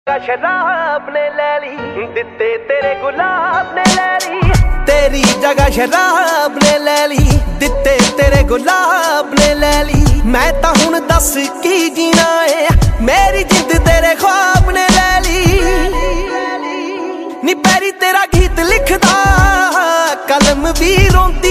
शराब ने ले ली दिते तेरे गुलाब ने ले ली, तेरी जगह शराब ने ले ली दिते तेरे गुलाब ने ले ली। मैं तां हुण दस की जीना है, मेरी जिंद तेरे ख्वाब ने ले ली। नी पैरी तेरा गीत लिखदा कलम भी रोंदी